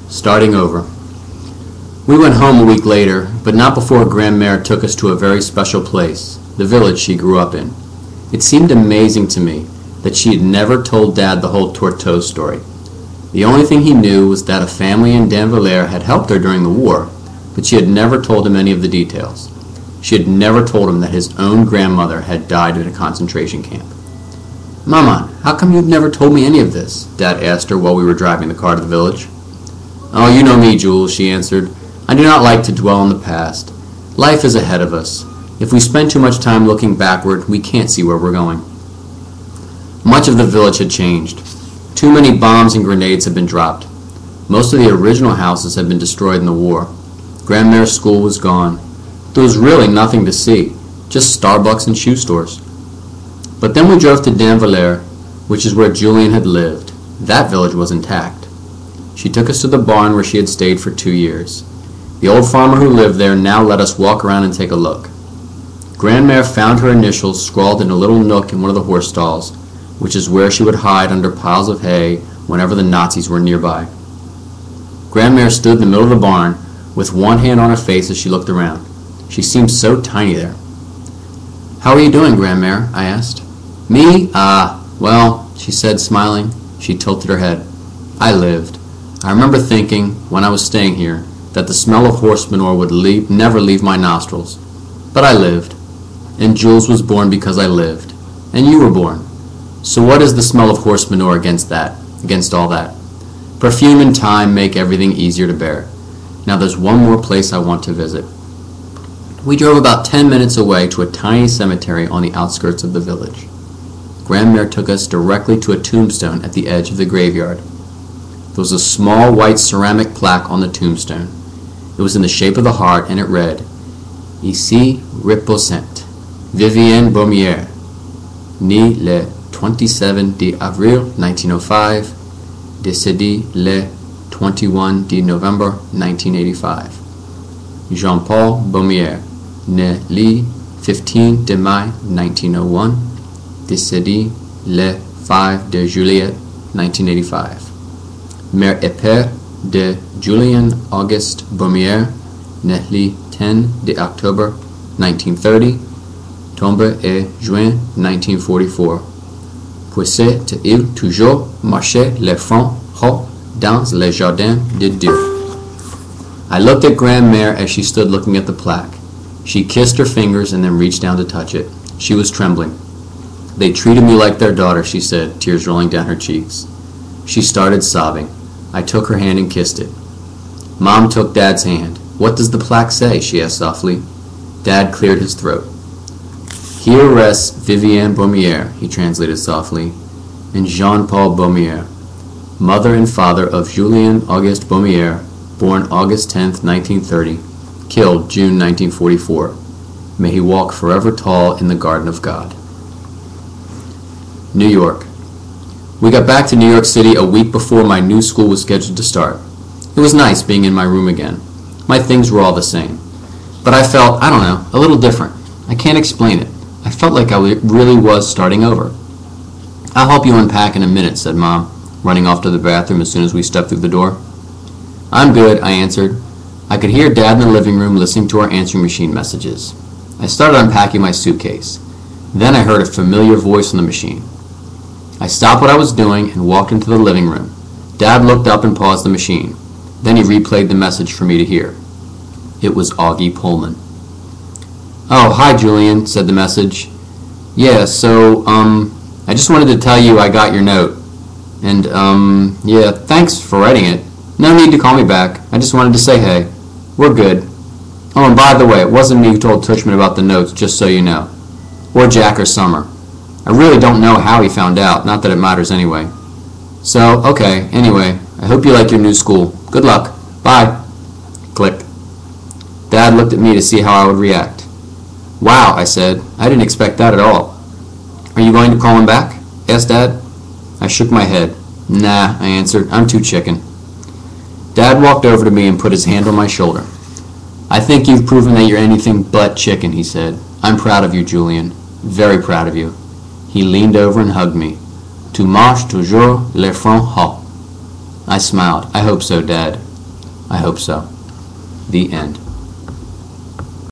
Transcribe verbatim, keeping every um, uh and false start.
Starting over. We went home a week later, but not before Grandmère took us to a very special place, the village she grew up in. It seemed amazing to me that she had never told Dad the whole Torteau story. The only thing he knew was that a family in Danvillers had helped her during the war, but she had never told him any of the details. She had never told him that his own grandmother had died in a concentration camp. "Maman, how come you've never told me any of this?" Dad asked her while we were driving the car to the village. "Oh, you know me, Jules," she answered. "I do not like to dwell on the past. Life is ahead of us. If we spend too much time looking backward, we can't see where we're going." Much of the village had changed. Too many bombs and grenades had been dropped. Most of the original houses had been destroyed in the war. Grandmère's school was gone. There was really nothing to see, just Starbucks and shoe stores. But then we drove to Danvillers, which is where Julien had lived. That village was intact. She took us to the barn where she had stayed for two years. The old farmer who lived there now let us walk around and take a look. Grandmère found her initials scrawled in a little nook in one of the horse stalls, which is where she would hide under piles of hay whenever the Nazis were nearby. Grandmère stood in the middle of the barn with one hand on her face as she looked around. She seemed so tiny there. "How are you doing, Grandmère?" I asked. "Me? Ah, well," she said, smiling. She tilted her head. "I lived. I remember thinking, when I was staying here, that the smell of horse manure would leave, never leave my nostrils. But I lived. And Jules was born because I lived. And you were born. So what is the smell of horse manure against that, against all that? Perfume and time make everything easier to bear. Now there's one more place I want to visit." We drove about ten minutes away to a tiny cemetery on the outskirts of the village. Grandmère took us directly to a tombstone at the edge of the graveyard. There was a small white ceramic plaque on the tombstone. It was in the shape of the heart, and it read, "Ici reposent Vivienne Baumière, née le twenty-seventh d'avril nineteen oh five, décédée le twenty-first de November nineteen eighty-five. Jean-Paul Baumière, né le fifteenth de Mai nineteen oh one, décédé le five de Juillet nineteen eighty-five. Mère et père de Julien Auguste Baumière, né le tenth de Octobre nineteen thirty, tombé en juin nineteen forty-four. Puissait-il toujours marcher le front haut dans le jardin de Dieu?" I looked at Grandmère as she stood looking at the plaque. She kissed her fingers and then reached down to touch it. She was trembling. "They treated me like their daughter," she said, tears rolling down her cheeks. She started sobbing. I took her hand and kissed it. Mom took Dad's hand. "What does the plaque say?" she asked softly. Dad cleared his throat. "Here rests Vivienne Baumière," he translated softly, "and Jean-Paul Baumière, mother and father of Julien Auguste Baumière, born August tenth, nineteen thirty, killed June nineteen forty-four. May he walk forever tall in the garden of God." New York. We got back to New York City a week before my new school was scheduled to start. It was nice being in my room again. My things were all the same. But I felt, I don't know, a little different. I can't explain it. I felt like I really was starting over. "I'll help you unpack in a minute," said Mom, running off to the bathroom as soon as we stepped through the door. "I'm good," I answered. I could hear Dad in the living room listening to our answering machine messages. I started unpacking my suitcase. Then I heard a familiar voice on the machine. I stopped what I was doing and walked into the living room. Dad looked up and paused the machine. Then he replayed the message for me to hear. It was Augie Pullman. "Oh, hi, Julien," said the message. "Yeah, so, um, I just wanted to tell you I got your note. And, um, yeah, thanks for writing it. No need to call me back. I just wanted to say hey. We're good. Oh, and by the way, it wasn't me who told Tushman about the notes, just so you know. Or Jack or Summer. I really don't know how he found out, not that it matters anyway. So, okay, anyway, I hope you like your new school. Good luck. Bye." Click. Dad looked at me to see how I would react. "Wow," I said. "I didn't expect that at all." "Are you going to call him back?" asked Dad. I shook my head. "Nah," I answered. "I'm too chicken." Dad walked over to me and put his hand on my shoulder. "I think you've proven that you're anything but chicken," he said. "I'm proud of you, Julien. Very proud of you." He leaned over and hugged me. "Tu marches toujours le front haut." I smiled. "I hope so, Dad." I hope so. The end.